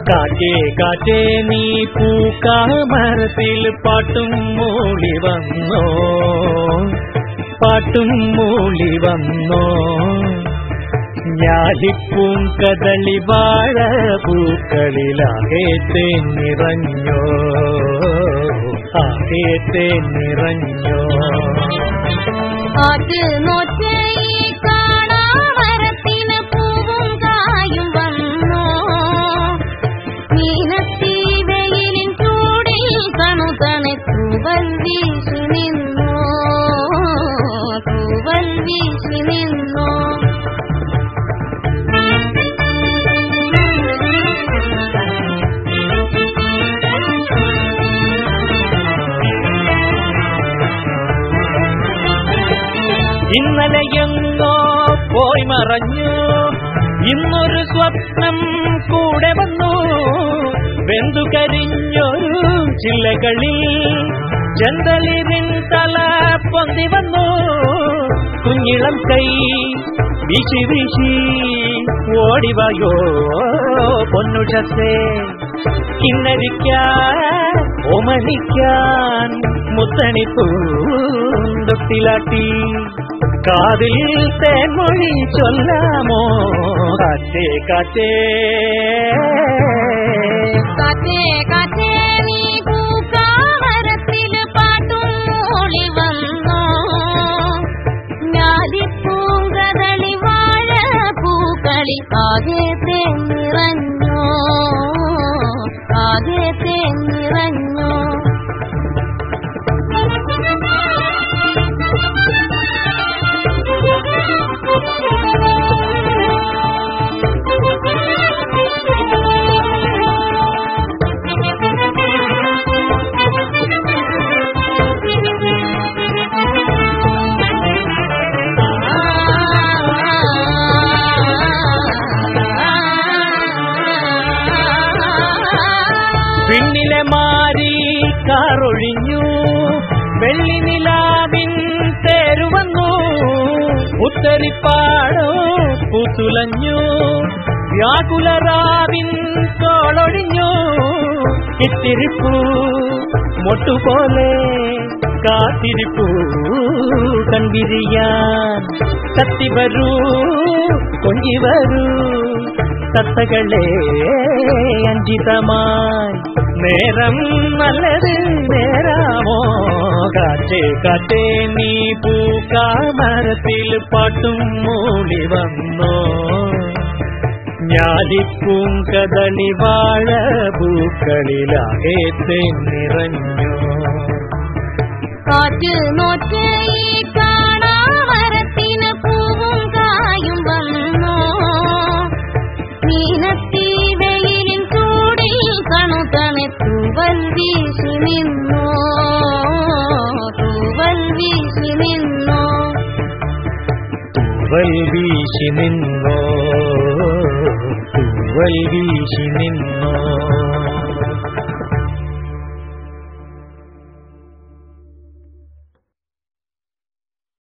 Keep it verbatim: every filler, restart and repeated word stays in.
കാറ്റേ കാറ്റേ നീ പൂക്കാമരത്തിൽ പാട്ടും മൂളി വന്നോ, പാട്ടും മൂളി വന്നോ. ഞാലിപ്പൂം കദളി വാഴ പൂക്കളിലാകെ നിറഞ്ഞോ, ആകെ നിറഞ്ഞോ. കാറ്റ് നോറ്റേ കാണാമരത്തിന് പൂവും കായും വന്നോ, മീനത്തി വെയിലിൻ ചൂടിൽ കണുതണെ തൂവൽ വീശി നിന്നോ, തൂവൽ വീശി നിന്നോ. ഇന്നലെയെങ്ങോ പോയി മറഞ്ഞു, ഇന്നൊരു സ്വപ്നം കൂടെ വന്നു. വെന്തു കരിഞ്ഞൊരു ചില്ലകളിൽ ചെന്തളിരിൻ തല പൊന്തി വന്നു. കുഞ്ഞിളം കൈ വീശി വീശി ഓടിവായോ പൊന്നുഷത്തെ, കിന്നരിക്കാൻ ഓമനിക്കാൻ മുത്തണിപ്പൂന്തൊട്ടിലാട്ടി. കാതിൽ തേൻമൊഴി ചൊല്ലാമോ കാറ്റേ കാറ്റേ, കാറ്റേ കാറ്റേ നീ പൂക്കാമരത്തിൽ പാട്ടും മൂളി വന്നോ, ഞാലിപ്പൂങ്കദളി വാഴ പൂക്കളി ആകെ നിറഞ്ഞോ, ആകെ നിറഞ്ഞോ. പിന്നിലെ മാരി കാറൊഴിഞ്ഞു, വെള്ളി നിലാവിൻ തേരുവന്നു. ഉത്തരിപ്പാടോ പൂത്തുലഞ്ഞു, വ്യാകുലരാവിൻ തോളൊഴിഞ്ഞു. ഇത്തിരിപ്പൂ മൊട്ടുപോലെ കാത്തിരിപ്പൂ കൺവിരിയാൻ. കത്തിവരൂ കൊഞ്ചിവരൂ തത്തകളെ അഞ്ചിതമായി, നേരം നല്ലത് നേരാമോ കാറ്റേ കാറ്റേ നീ പൂക്കാമരത്തിൽ പാട്ടും മൂളി വന്നോ, ഞാലിപ്പൂം കദളി വാഴ പൂക്കളിലാകെ നിറഞ്ഞോ. കാറ്റ് നോറ്റേ കാണാമരത്തിന് പൂവും കായും വന്നോ, മീനത്തി വെയിലിൻ ചൂടിൽ കണുതണെ തൂവൽ വീശി നിന്നോ, തൂവൽ വീശി നിന്നോ. തൂവൽ വീശി നിന്നോ, തൂവൽ വീശി നിന്നോ.